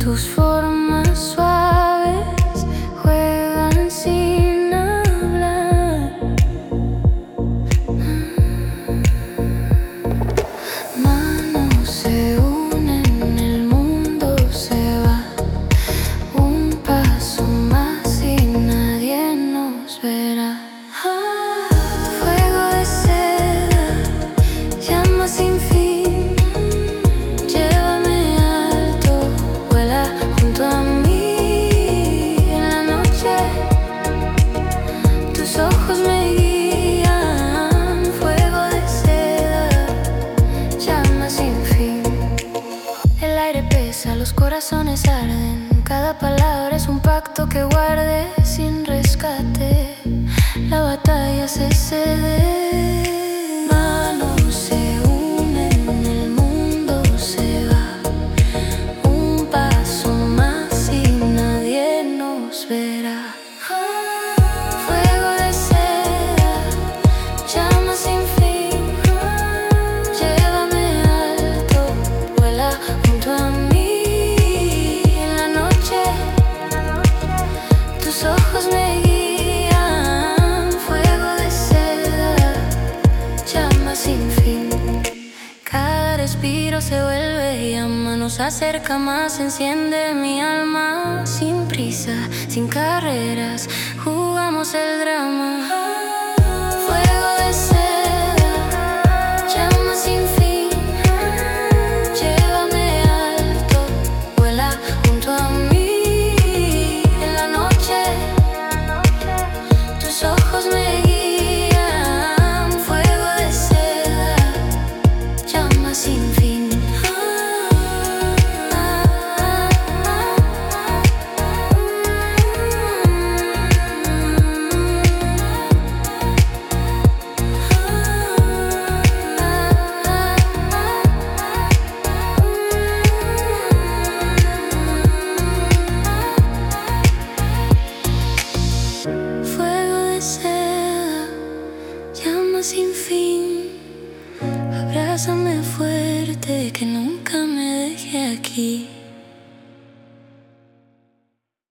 Tus formas suaves juegan sin hablar. Manos se unen, el mundo se va. Un paso más y nadie nos verá. Fuego de seda, llama sin fin. Llévame alto, vuela junto a mí. En la noche, tus ojos me guían. Fuego de seda, llama sin fin. El aire pesa, los corazones arden. Cada palabra es un pacto que guarde sin rescate. La batalla se cede. Manos se unen, el mundo se va. Un paso más y nadie nos verá. Fuego de seda, llama sin fin. Llévame alto, vuela junto a mí. En la noche, tus ojos me guían. Fuego de seda, llama sin fin. Cada respiro se vuelve llama, nos acerca más, enciende mi alma. Sin prisa, sin carreras, jugamos el drama. Fuego de seda, llama sin fin. Llévame alto, vuela junto a mí. En la noche, tus ojos me guían. Fuego de seda, llama sin fin. Fuego de seda, llama sin fin. Abrázame fuerte, que nunca me deje aquí.